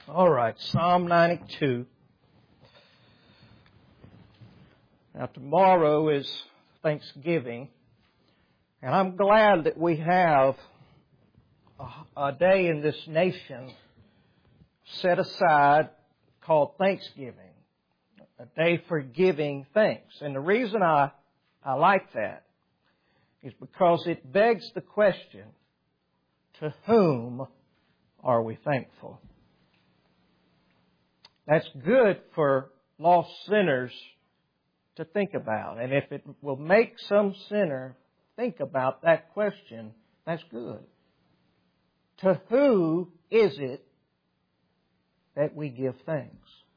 All right, Psalm 92. Now tomorrow is Thanksgiving, and I'm glad that we have a day in this nation set aside called Thanksgiving, a day for giving thanks. And the reason I like that is because it begs the question, to whom are we thankful? That's good for lost sinners to think about. And if it will make some sinner think about that question, that's good. To who is it that we give thanks?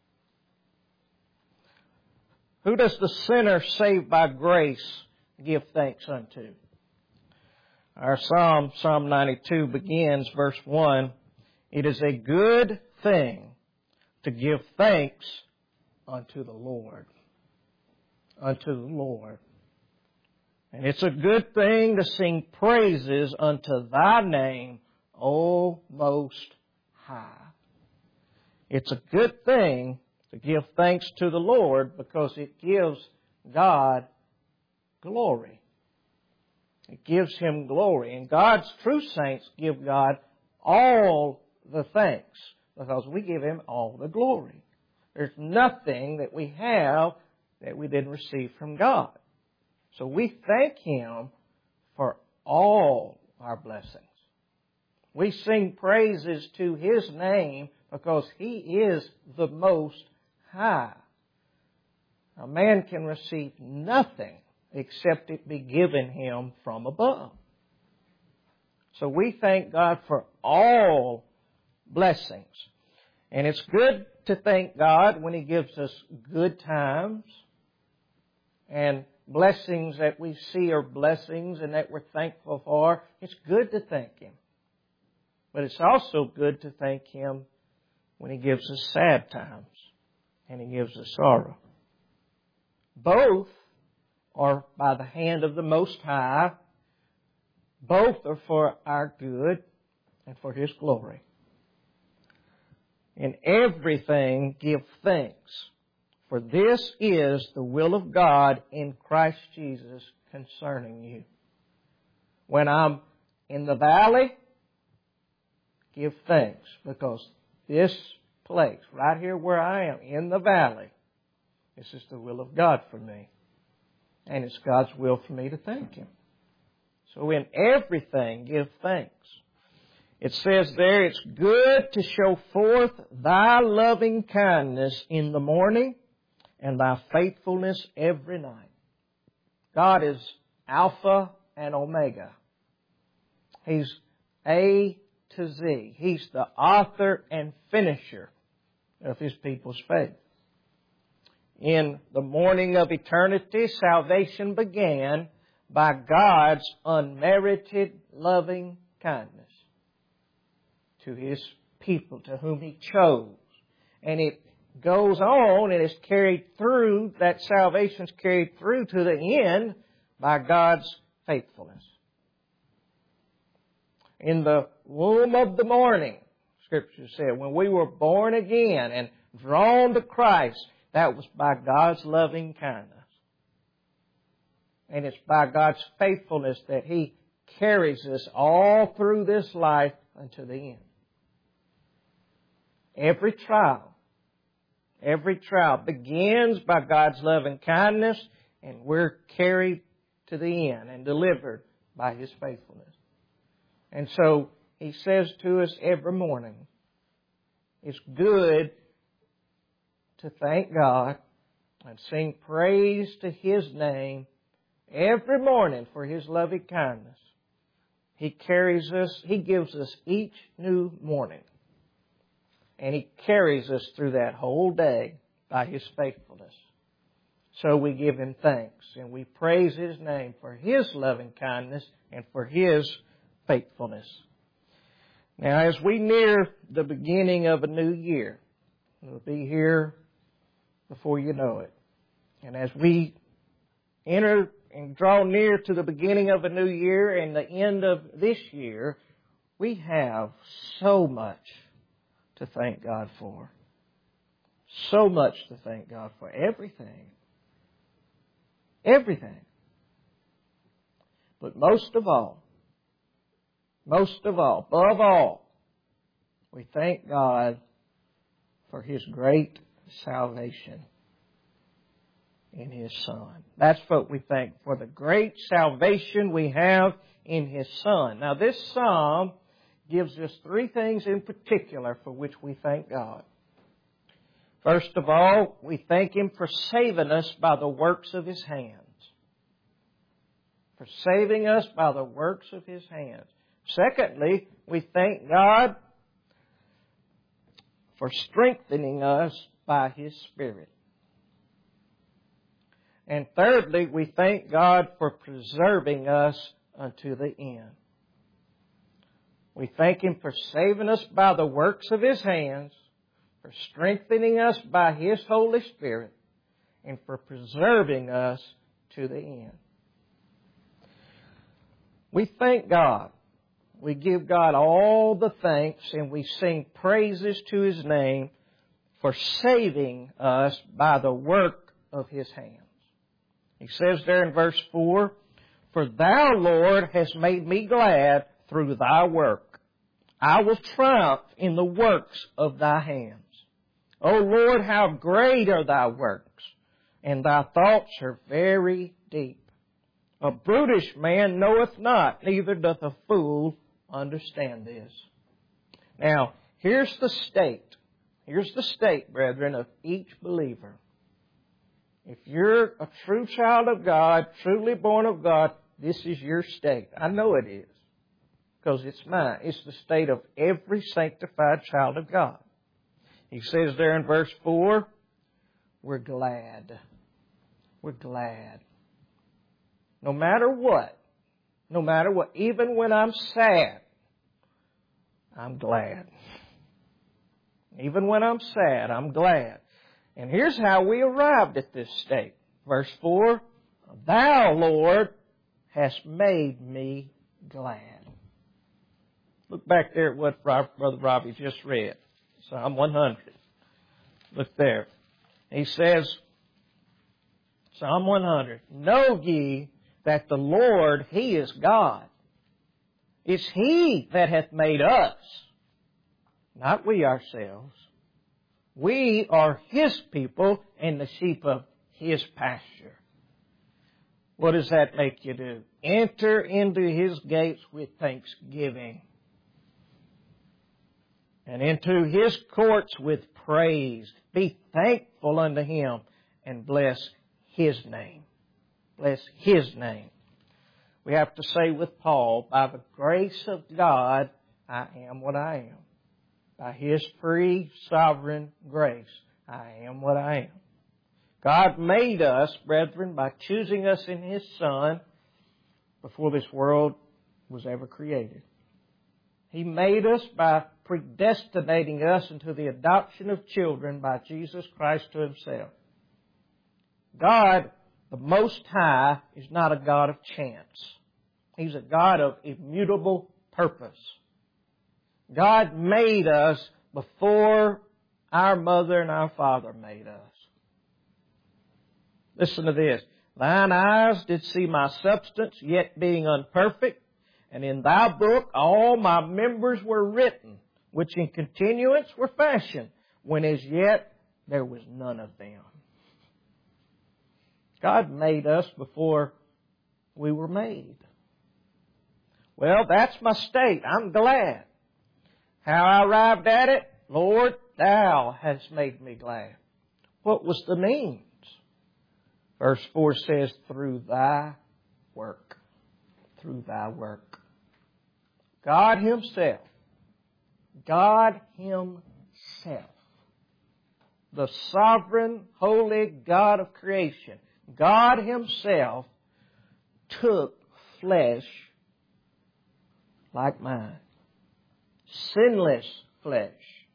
Who does the sinner saved by grace give thanks unto? Our Psalm 92 begins, verse 1, "It is a good thing to give thanks unto the Lord." Unto the Lord. And it's a good thing to sing praises unto Thy name, O Most High. It's a good thing to give thanks to the Lord because it gives God glory. It gives Him glory. And God's true saints give God all the thanks because we give Him all the glory. There's nothing that we have that we didn't receive from God. So we thank Him for all our blessings. We sing praises to His name because He is the Most High. A man can receive nothing except it be given him from above. So we thank God for all blessings. And it's good to thank God when He gives us good times and blessings that we see are blessings and that we're thankful for. It's good to thank Him. But it's also good to thank Him when He gives us sad times and He gives us sorrow. Both are by the hand of the Most High. Both are for our good and for His glory. In everything give thanks, for this is the will of God in Christ Jesus concerning you. When I'm in the valley, give thanks, because this place, right here where I am, in the valley, this is the will of God for me. And it's God's will for me to thank Him. So in everything, give thanks. It says there, it's good to show forth Thy loving kindness in the morning and Thy faithfulness every night. God is Alpha and Omega. He's A to Z. He's the author and finisher of His people's faith. In the morning of eternity, salvation began by God's unmerited loving kindness to His people, to whom He chose. And it goes on and is carried through, that salvation is carried through to the end by God's faithfulness. In the womb of the morning, Scripture said, when we were born again and drawn to Christ, that was by God's loving kindness. And it's by God's faithfulness that He carries us all through this life unto the end. Every trial begins by God's loving kindness, and we're carried to the end and delivered by His faithfulness. And so He says to us every morning, it's good to thank God and sing praise to His name every morning for His loving kindness. He carries us, He gives us each new morning. And He carries us through that whole day by His faithfulness. So we give Him thanks and we praise His name for His loving kindness and for His faithfulness. Now, as we near the beginning of a new year, it'll be here before you know it. And as we enter and draw near to the beginning of a new year and the end of this year, we have so much to thank God for. So much to thank God for. Everything. Everything. But most of all, above all, we thank God for His great salvation in His Son. That's what we thank for, the great salvation we have in His Son. Now this psalm gives us three things in particular for which we thank God. First of all, we thank Him for saving us by the works of His hands. For saving us by the works of His hands. Secondly, we thank God for strengthening us by His Spirit. And thirdly, we thank God for preserving us unto the end. We thank Him for saving us by the works of His hands, for strengthening us by His Holy Spirit, and for preserving us to the end. We thank God. We give God all the thanks and we sing praises to His name for saving us by the work of His hands. He says there in verse 4, "For Thou, Lord, hast made me glad through Thy work. I will triumph in the works of Thy hands. O Lord, how great are Thy works, and Thy thoughts are very deep. A brutish man knoweth not, neither doth a fool understand this." Now, here's the state. Here's the state, brethren, of each believer. If you're a true child of God, truly born of God, this is your state. I know it is, because it's mine. It's the state of every sanctified child of God. He says there in verse 4, we're glad. We're glad. No matter what, even when I'm sad, I'm glad. Even when I'm sad, I'm glad. And here's how we arrived at this state. Verse 4, "Thou, Lord, hast made me glad." Look back there at what Brother Robbie just read. Psalm 100. Look there. He says, Psalm 100, "Know ye that the Lord, He is God. It's He that hath made us, not we ourselves. We are His people and the sheep of His pasture." What does that make you do? Enter into His gates with thanksgiving, and into His courts with praise. Be thankful unto Him and bless His name. Bless His name. We have to say with Paul, by the grace of God, I am what I am. By His free, sovereign grace, I am what I am. God made us, brethren, by choosing us in His Son before this world was ever created. He made us by predestinating us into the adoption of children by Jesus Christ to Himself. God, the Most High, is not a God of chance. He's a God of immutable purpose. God made us before our mother and our father made us. Listen to this. "Thine eyes did see my substance, yet being unperfect, and in Thy book all my members were written, which in continuance were fashioned, when as yet there was none of them." God made us before we were made. Well, that's my state. I'm glad. How I arrived at it? "Lord, Thou hast made me glad." What was the means? Verse 4 says, "Through Thy work." Through Thy work. God Himself, the sovereign, holy God of creation, God Himself took flesh like mine. Sinless flesh.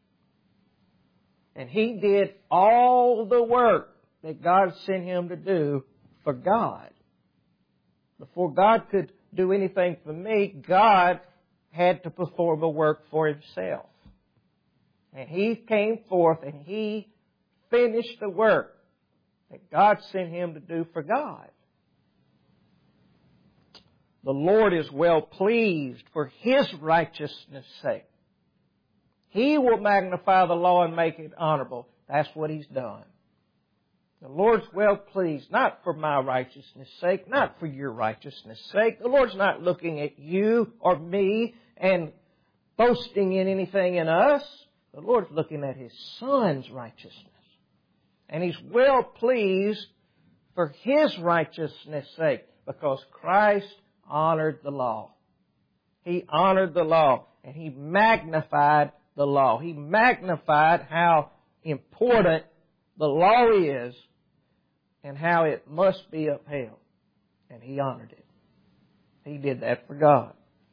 And He did all the work that God sent Him to do for God. Before God could do anything for me, God had to perform a work for Himself. And He came forth and He finished the work that God sent Him to do for God. The Lord is well pleased for His righteousness' sake. He will magnify the law and make it honorable. That's what He's done. The Lord's well pleased, not for my righteousness' sake, not for your righteousness' sake. The Lord's not looking at you or me and boasting in anything in us. The Lord's looking at His Son's righteousness. And He's well pleased for His righteousness' sake because Christ honored the law. He honored the law and He magnified the law. He magnified how important the law is and how it must be upheld. And He honored it. He did that for God.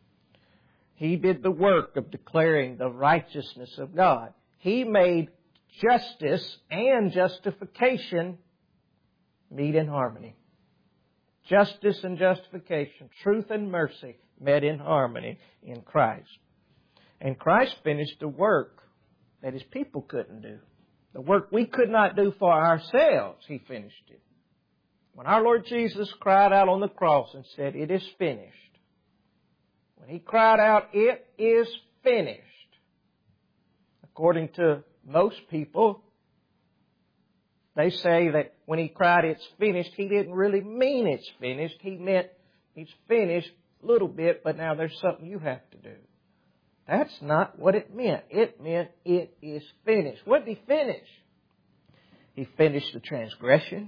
He did the work of declaring the righteousness of God. He made justice and justification meet in harmony. Justice and justification, truth and mercy met in harmony in Christ. And Christ finished the work that His people couldn't do. The work we could not do for ourselves, He finished it. When our Lord Jesus cried out on the cross and said, "It is finished," when He cried out, "It is finished," according to most people, they say that when He cried, "It's finished," He didn't really mean it's finished. He meant it's finished a little bit, but now there's something you have to do. That's not what it meant. It meant it is finished. What did He finish? He finished the transgression.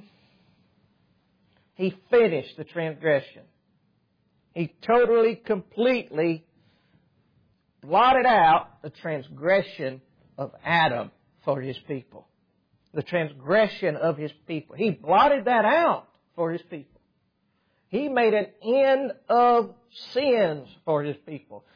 He finished the transgression. He totally, completely blotted out the transgression of Adam for His people. The transgression of His people. He blotted that out for His people. He made an end of sins for His people.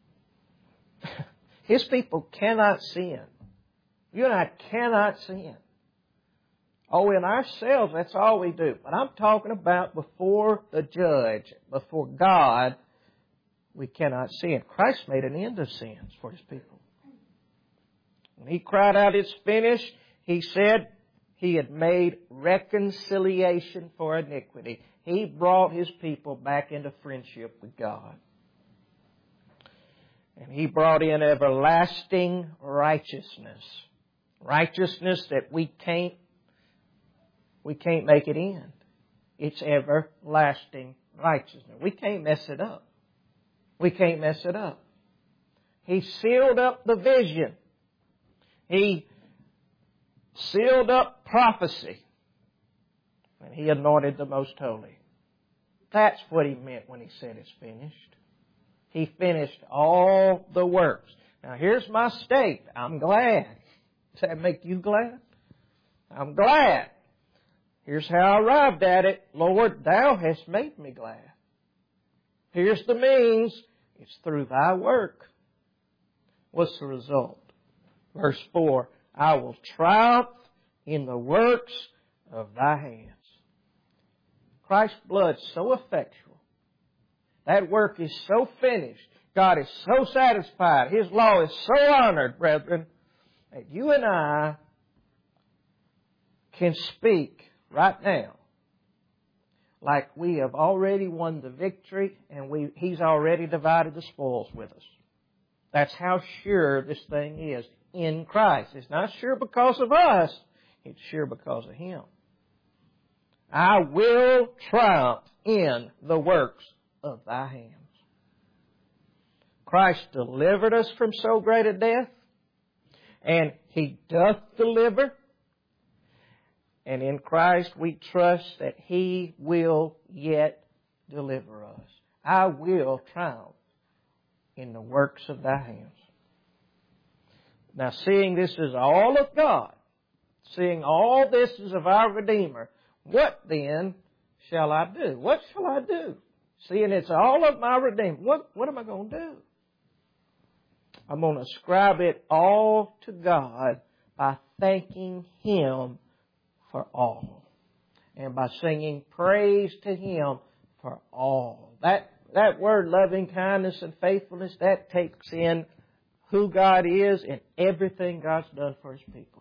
His people cannot sin. You and I cannot sin. Oh, in ourselves, that's all we do. But I'm talking about before the judge, before God, we cannot sin. Christ made an end of sins for His people. When He cried out, "It's finished," He said He had made reconciliation for iniquity. He brought His people back into friendship with God. And He brought in everlasting righteousness. Righteousness that we can't make it end. It's everlasting righteousness. We can't mess it up. We can't mess it up. He sealed up the vision. He sealed up prophecy. And He anointed the most holy. That's what He meant when He said it's finished. He finished all the works. Now here's my state. I'm glad. Does that make you glad? I'm glad. Here's how I arrived at it. Lord, Thou hast made me glad. Here's the means. It's through Thy work. What's the result? Verse 4, "I will triumph in the works of Thy hands." Christ's blood is so effectual. That work is so finished. God is so satisfied. His law is so honored, brethren, that you and I can speak right now like we have already won the victory and He's already divided the spoils with us. That's how sure this thing is in Christ. It's not sure because of us. It's sure because of Him. I will triumph in the works of Thy hands. Christ delivered us from so great a death, and He doth deliver. And in Christ we trust that He will yet deliver us. I will triumph in the works of Thy hands. Now, seeing this is all of God, seeing all this is of our Redeemer, what then shall I do? What shall I do? Seeing it's all of my Redeemer, what am I going to do? I'm going to ascribe it all to God by thanking Him for all. And by singing praise to Him for all. That word loving kindness and faithfulness, that takes in who God is and everything God's done for His people.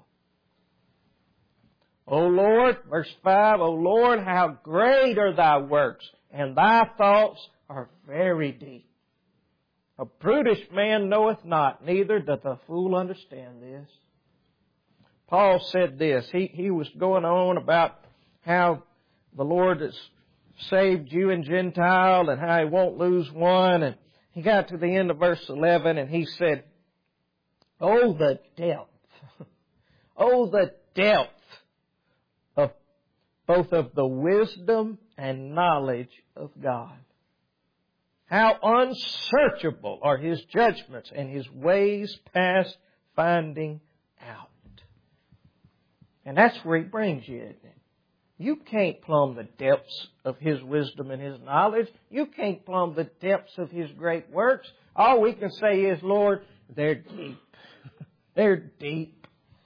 O Lord, verse 5, O Lord, how great are Thy works, and Thy thoughts are very deep. A brutish man knoweth not, neither doth a fool understand this. Paul said this. He was going on about how the Lord has saved Jew and Gentile and how He won't lose one. And he got to the end of verse 11 and he said, oh, the depth, oh, the depth of both of the wisdom and knowledge of God. How unsearchable are His judgments and His ways past finding out. And that's where He brings you, isn't it? You can't plumb the depths of His wisdom and His knowledge. You can't plumb the depths of His great works. All we can say is, Lord, they're deep. They're deep.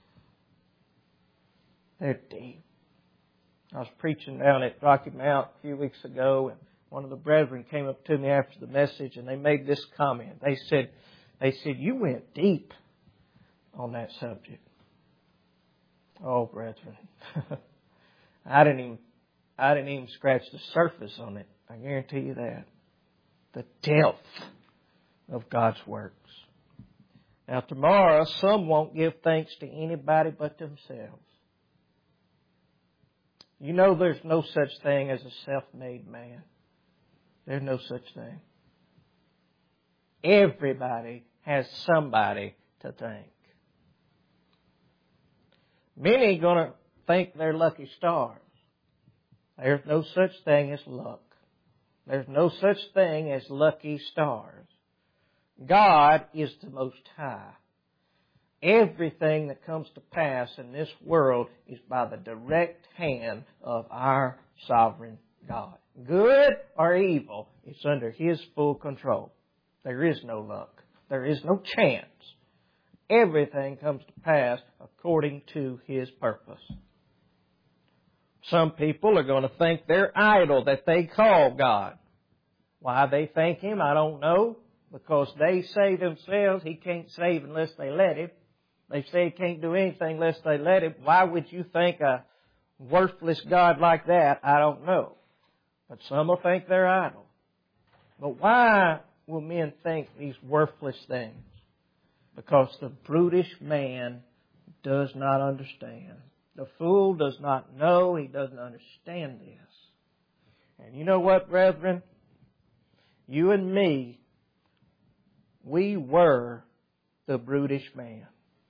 They're deep. I was preaching down at Rocky Mount a few weeks ago, and one of the brethren came up to me after the message, and they made this comment. They said, you went deep on that subject. Oh, brethren. I didn't even scratch the surface on it. I guarantee you that. The depth of God's works. Now tomorrow, some won't give thanks to anybody but themselves. You know there's no such thing as a self-made man. There's no such thing. Everybody has somebody to thank. Many are going to think they're lucky stars. There's no such thing as luck. There's no such thing as lucky stars. God is the Most High. Everything that comes to pass in this world is by the direct hand of our sovereign God. Good or evil, it's under His full control. There is no luck. There is no chance. Everything comes to pass according to His purpose. Some people are going to thank their idol that they call God. Why they thank Him, I don't know. Because they say themselves He can't save unless they let Him. They say He can't do anything unless they let Him. Why would you thank a worthless God like that? I don't know. But some will thank their idol. But why will men think these worthless things? Because the brutish man does not understand. The fool does not know. He doesn't understand this. And you know what, brethren? You and me, we were the brutish man.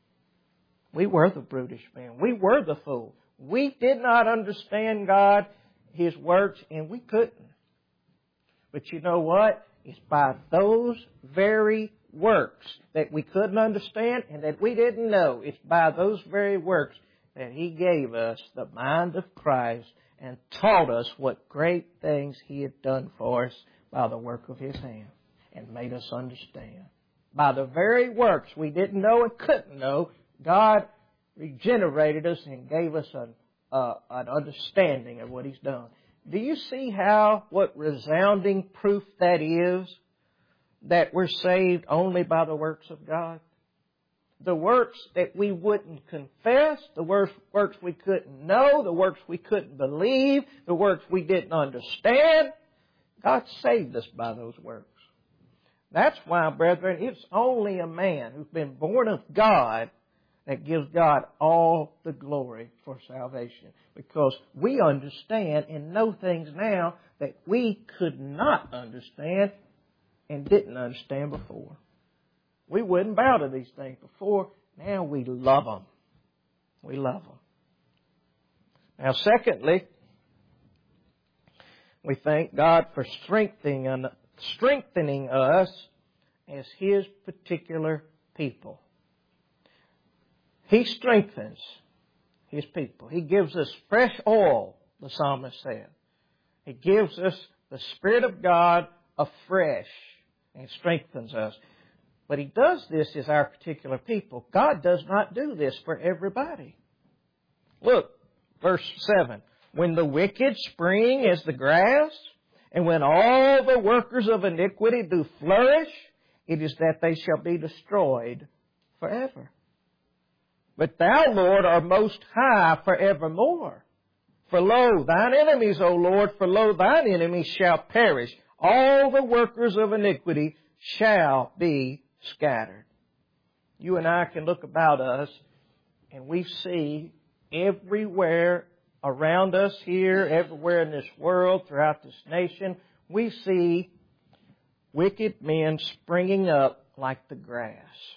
We were the brutish man. We were the fool. We did not understand God, His works, and we couldn't. But you know what? It's by those very works that we couldn't understand and that we didn't know. It's by those very works that He gave us the mind of Christ and taught us what great things He had done for us by the work of His hand and made us understand. By the very works we didn't know and couldn't know, God regenerated us and gave us an understanding of what He's done. Do you see what resounding proof that is that we're saved only by the works of God? The works that we wouldn't confess, the works we couldn't know, the works we couldn't believe, the works we didn't understand, God saved us by those works. That's why, brethren, it's only a man who's been born of God that gives God all the glory for salvation. Because we understand and know things now that we could not understand and didn't understand before. We wouldn't bow to these things before. Now we love them. We love them. Now, secondly, we thank God for strengthening us as His particular people. He strengthens His people. He gives us fresh oil, the psalmist said. He gives us the Spirit of God afresh and strengthens us. But He does this as our particular people. God does not do this for everybody. Look, verse 7. When the wicked spring as the grass, and when all the workers of iniquity do flourish, it is that they shall be destroyed forever. But thou, Lord, art most high forevermore. For lo, thine enemies, O Lord, for lo, thine enemies shall perish. All the workers of iniquity shall be scattered. You and I can look about us, and we see everywhere around us here, everywhere in this world, throughout this nation, we see wicked men springing up like the grass.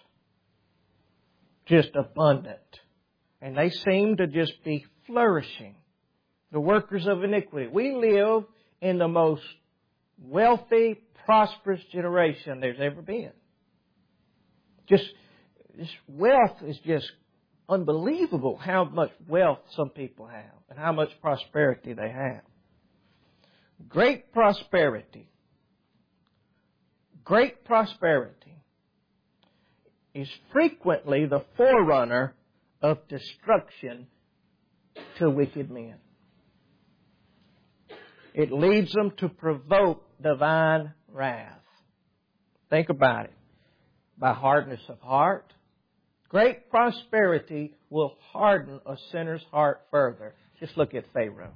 Just abundant. And they seem to just be flourishing. The workers of iniquity. We live in the most wealthy, prosperous generation there's ever been. This wealth is just unbelievable how much wealth some people have and how much prosperity they have. Great prosperity. Great prosperity is frequently the forerunner of destruction to wicked men. It leads them to provoke divine wrath. Think about it. By hardness of heart. Great prosperity will harden a sinner's heart further. Just look at Pharaoh.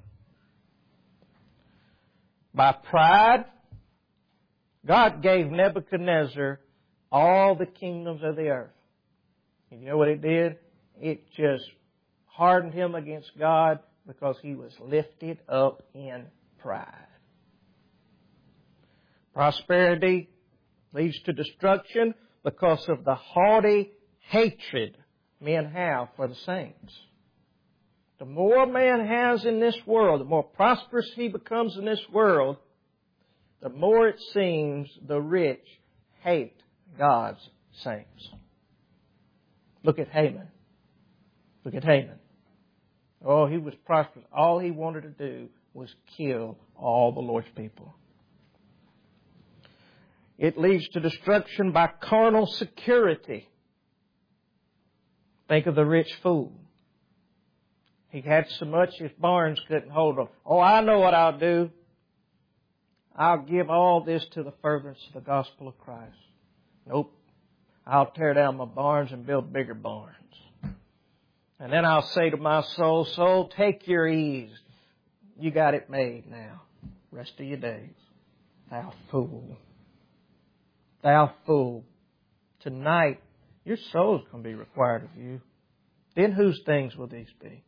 By pride, God gave Nebuchadnezzar all the kingdoms of the earth. And you know what it did? It just hardened him against God because he was lifted up in pride. Prosperity leads to destruction because of the haughty hatred men have for the saints. The more a man has in this world, the more prosperous he becomes in this world, the more it seems the rich hate God's saints. Look at Haman. Look at Haman. Oh, he was prosperous. All he wanted to do was kill all the Lord's people. It leads to destruction by carnal security. Think of the rich fool. He had so much his barns couldn't hold him. Oh, I know what I'll do. I'll give all this to the furtherance of the gospel of Christ. Nope. I'll tear down my barns and build bigger barns. And then I'll say to my soul, soul, take your ease. You got it made now. Rest of your days. Thou fool. Thou fool. Tonight, your soul's going to be required of you. Then whose things will these be?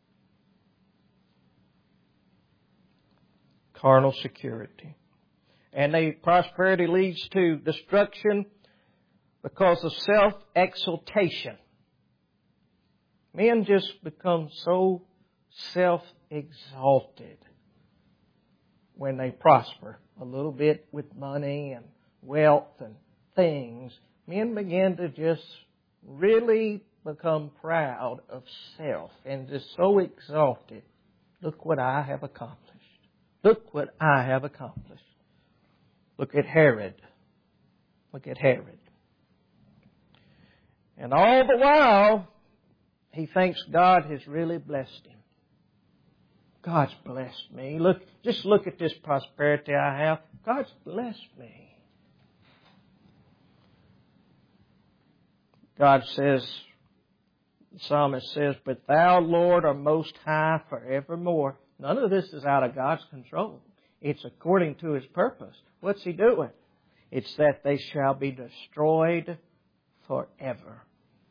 Carnal security. And prosperity leads to destruction because of self-exaltation. Men just become so self-exalted when they prosper a little bit with money and wealth and things. Men begin to just really become proud of self and just so exalted. Look what I have accomplished. Look what I have accomplished. Look at Herod. Look at Herod. And all the while, he thinks God has really blessed him. God's blessed me. Just look at this prosperity I have. God's blessed me. God says, the psalmist says, but thou, Lord, art most high forevermore. None of this is out of God's control. It's according to His purpose. What's He doing? It's that they shall be destroyed forever.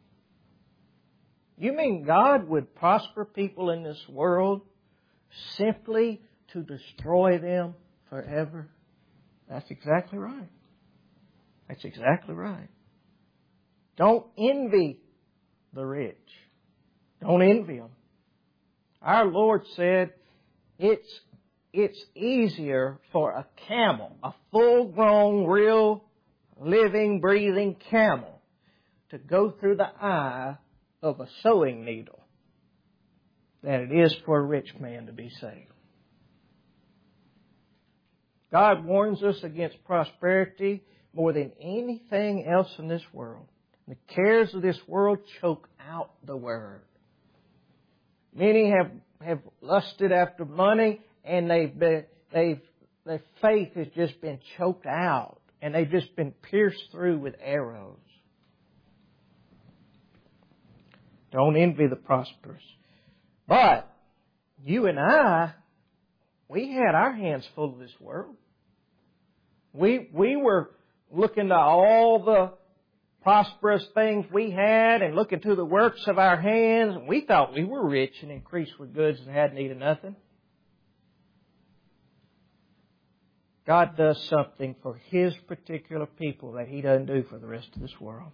You mean God would prosper people in this world simply to destroy them forever? That's exactly right. That's exactly right. Don't envy the rich. Don't envy them. Our Lord said it's easier for a camel, a full-grown, real, living, breathing camel, to go through the eye of a sewing needle than it is for a rich man to be saved. God warns us against prosperity more than anything else in this world. The cares of this world choke out the Word. Many have lusted after money, and their faith has just been choked out and they've just been pierced through with arrows. Don't envy the prosperous. But you and I, we had our hands full of this world. We were looking to all the prosperous things we had and looking to the works of our hands. And we thought we were rich and increased with goods and had need of nothing. God does something for His particular people that He doesn't do for the rest of this world.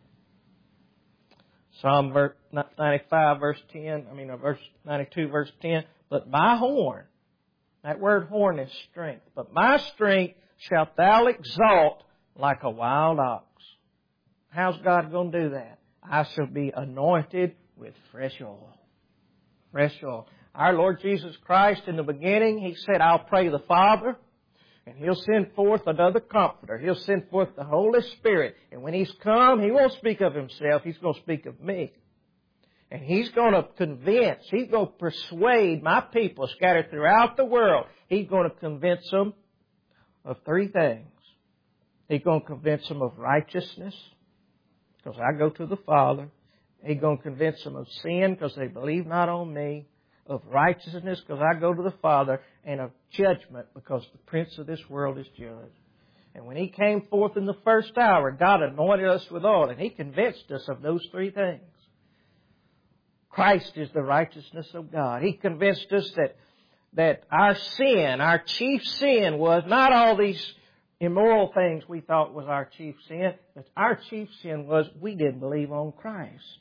Psalm 95, verse 92, verse 10. But my horn, that word horn is strength. But my strength shalt thou exalt like a wild ox. How's God going to do that? I shall be anointed with fresh oil. Fresh oil. Our Lord Jesus Christ, in the beginning, He said, I'll pray the Father, and He'll send forth another Comforter. He'll send forth the Holy Spirit. And when He's come, He won't speak of Himself. He's going to speak of me. And He's going to convince, He's going to persuade my people scattered throughout the world. He's going to convince them of three things. He's going to convince them of righteousness, because I go to the Father. He's going to convince them of sin, because they believe not on me. Of righteousness, because I go to the Father. And of judgment, because the prince of this world is judged. And when He came forth in the first hour, God anointed us with oil, and He convinced us of those three things. Christ is the righteousness of God. He convinced us that our sin, our chief sin, was not all these immoral things we thought was our chief sin, but our chief sin was we didn't believe on Christ.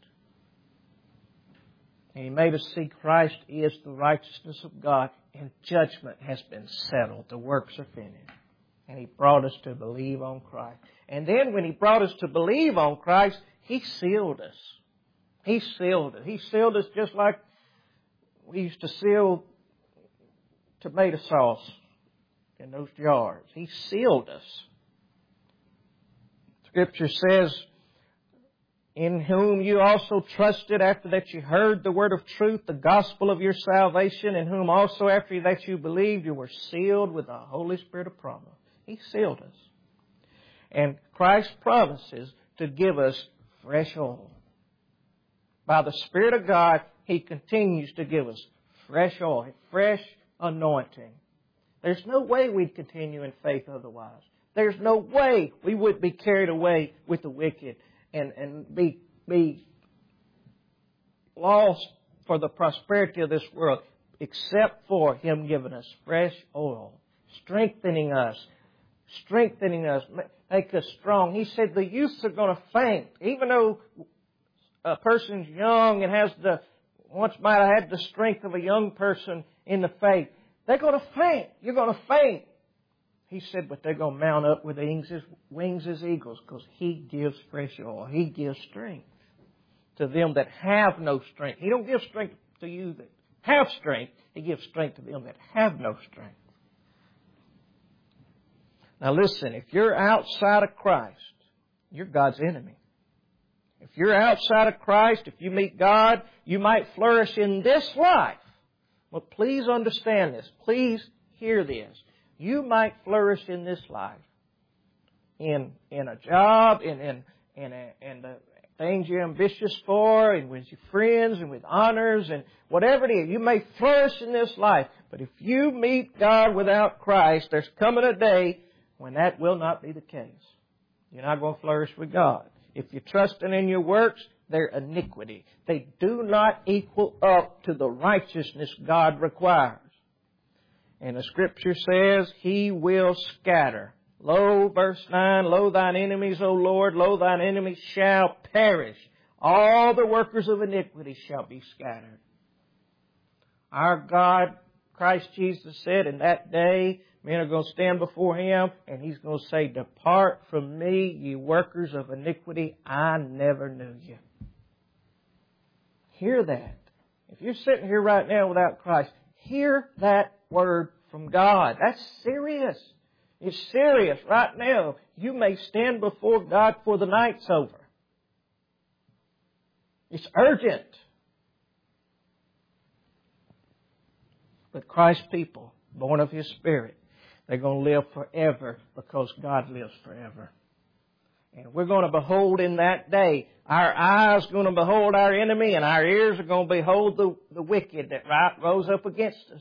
And He made us see Christ is the righteousness of God, and judgment has been settled. The works are finished. And He brought us to believe on Christ. And then when He brought us to believe on Christ, He sealed us. He sealed us. He sealed us just like we used to seal tomato sauce in those jars. He sealed us. Scripture says, in whom you also trusted after that you heard the word of truth, the gospel of your salvation, in whom also after that you believed, you were sealed with the Holy Spirit of promise. He sealed us. And Christ promises to give us fresh oil. By the Spirit of God, He continues to give us fresh oil, fresh anointing. There's no way we'd continue in faith otherwise. There's no way we would be carried away with the wicked and be lost for the prosperity of this world, except for Him giving us fresh oil, strengthening us, make us strong. He said the youths are going to faint, even though a person's young and once might have had the strength of a young person in the faith. They're going to faint. You're going to faint. He said, but they're going to mount up with wings as eagles, because He gives fresh oil. He gives strength to them that have no strength. He don't give strength to you that have strength. He gives strength to them that have no strength. Now listen, if you're outside of Christ, you're God's enemy. If you're outside of Christ, if you meet God, you might flourish in this life. Well, please understand this. Please hear this. You might flourish in this life in a job, in the things you're ambitious for, and with your friends, and with honors, and whatever it is. You may flourish in this life, but if you meet God without Christ, there's coming a day when that will not be the case. You're not going to flourish with God. If you're trusting in your works, they're iniquity. They do not equal up to the righteousness God requires. And the Scripture says, He will scatter. Lo, verse 9, lo, thine enemies, O Lord, lo, thine enemies shall perish. All the workers of iniquity shall be scattered. Our God, Christ Jesus said, in that day, men are going to stand before Him, and He's going to say, depart from me, ye workers of iniquity, I never knew you. Hear that. If you're sitting here right now without Christ, hear that word from God. That's serious. It's serious right now. You may stand before God before the night's over. It's urgent. But Christ's people, born of His Spirit, They're going to live forever because God lives forever. And we're going to behold in that day. Our eyes are going to behold our enemy, and our ears are going to behold the wicked that rose up against us.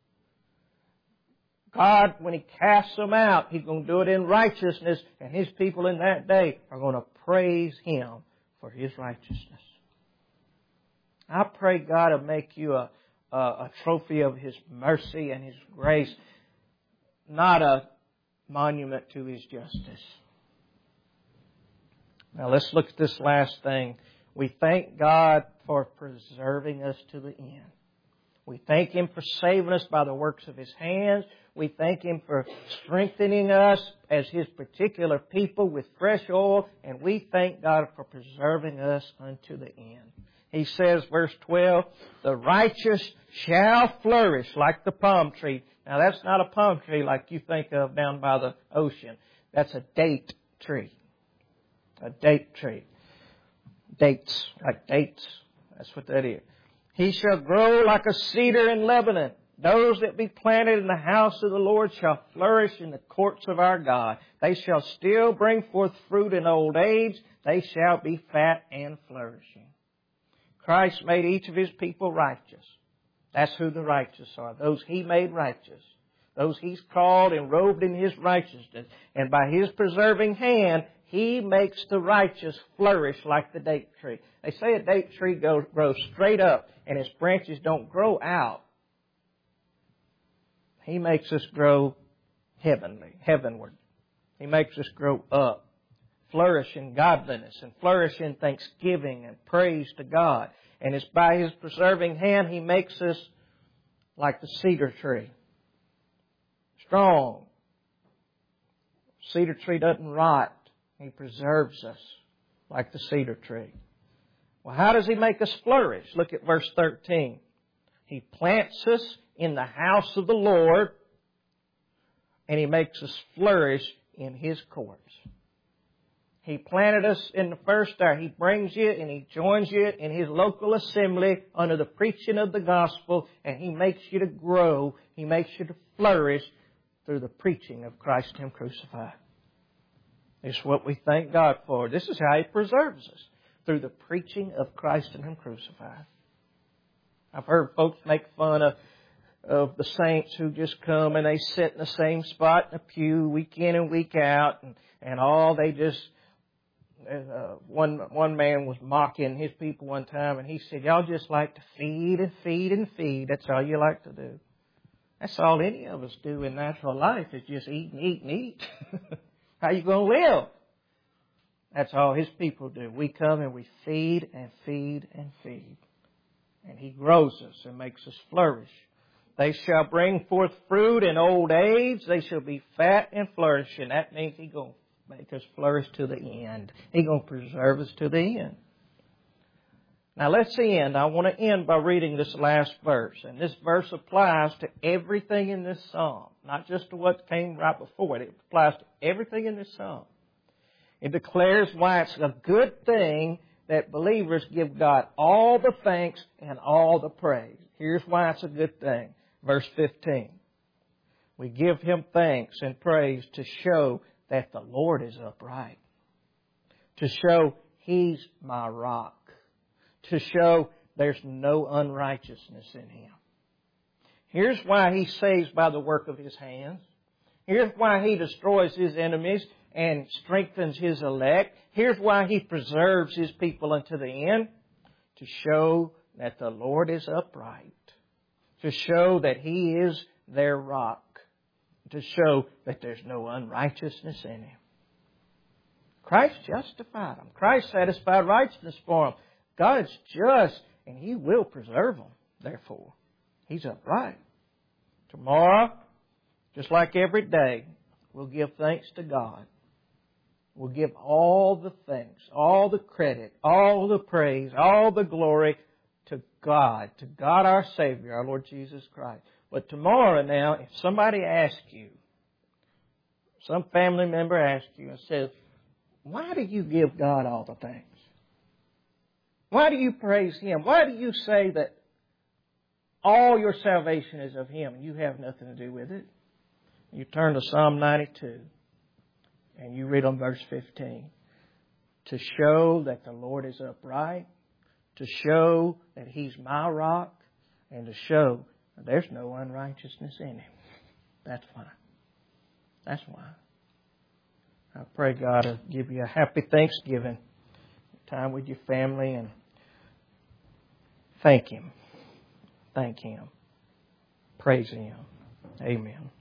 God, when He casts them out, He's going to do it in righteousness, and His people in that day are going to praise Him for His righteousness. I pray God will make you a trophy of His mercy and His grace, not a monument to His justice. Now let's look at this last thing. We thank God for preserving us to the end. We thank Him for saving us by the works of His hands. We thank Him for strengthening us as His particular people with fresh oil. And we thank God for preserving us unto the end. He says, verse 12, the righteous shall flourish like the palm tree. Now that's not a palm tree like you think of down by the ocean. That's a date tree. A date tree. Dates, like dates. That's what that is. He shall grow like a cedar in Lebanon. Those that be planted in the house of the Lord shall flourish in the courts of our God. They shall still bring forth fruit in old age. They shall be fat and flourishing. Christ made each of His people righteous. That's who the righteous are. Those He made righteous. Those He's called and robed in His righteousness. And by His preserving hand, He makes the righteous flourish like the date tree. They say a date tree grows straight up and its branches don't grow out. He makes us grow heavenward. He makes us grow up, flourish in godliness and flourish in thanksgiving and praise to God. And it's by His preserving hand He makes us like the cedar tree. Strong. Cedar tree doesn't rot. He preserves us like the cedar tree. Well, how does He make us flourish? Look at verse 13. He plants us in the house of the Lord, and He makes us flourish in His courts. He planted us in the first hour. He brings you and He joins you in His local assembly under the preaching of the gospel, and He makes you to grow. He makes you to flourish through the preaching of Christ Him crucified. It's what we thank God for. This is how He preserves us, through the preaching of Christ and Him crucified. I've heard folks make fun of the saints who just come and they sit in the same spot in the pew week in and week out, and all they just... One man was mocking his people one time, and he said, y'all just like to feed and feed and feed. That's all you like to do. That's all any of us do in natural life, is just eat and eat and eat. How you going to live? That's all His people do. We come and we feed and feed and feed. And He grows us and makes us flourish. They shall bring forth fruit in old age. They shall be fat and flourishing. That means He's going to make us flourish to the end. He's going to preserve us to the end. Now let's end. I want to end by reading this last verse. And this verse applies to everything in this psalm. Not just to what came right before it. It applies to everything in this psalm. It declares why it's a good thing that believers give God all the thanks and all the praise. Here's why it's a good thing. Verse 15. We give Him thanks and praise to show that the Lord is upright. To show He's my rock. To show there's no unrighteousness in Him. Here's why He saves by the work of His hands. Here's why He destroys His enemies and strengthens His elect. Here's why He preserves His people unto the end. To show that the Lord is upright. To show that He is their rock. To show that there's no unrighteousness in Him. Christ justified them. Christ satisfied righteousness for them. God's just, and He will preserve them, therefore. He's upright. Tomorrow, just like every day, we'll give thanks to God. We'll give all the thanks, all the credit, all the praise, all the glory to God our Savior, our Lord Jesus Christ. But tomorrow now, if somebody asks you, some family member asks you and says, why do you give God all the thanks? Why do you praise Him? Why do you say that all your salvation is of Him and you have nothing to do with it? You turn to Psalm 92 and you read on verse 15. To show that the Lord is upright, to show that He's my rock, and to show that there's no unrighteousness in Him. That's why. That's why. I pray God will give you a happy Thanksgiving, time with your family, and thank Him. Thank Him. Praise Him. Amen.